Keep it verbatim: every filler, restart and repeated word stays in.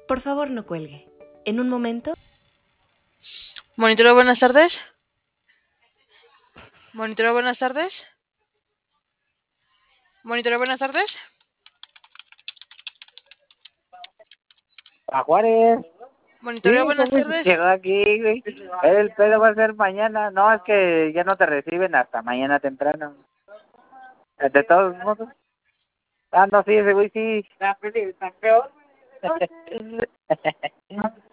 Por favor, no cuelgue. En un momento... Monitoreo, buenas tardes. Monitoreo, buenas tardes. Monitoreo, buenas tardes. A Juárez. Monitoreo, Sí, buenas ¿cómo se tardes. quedó aquí, güey? El pedo va a ser mañana. No, es que ya no te reciben hasta mañana temprano. De todos modos. Ah, no, sí, ese güey sí. Está peor.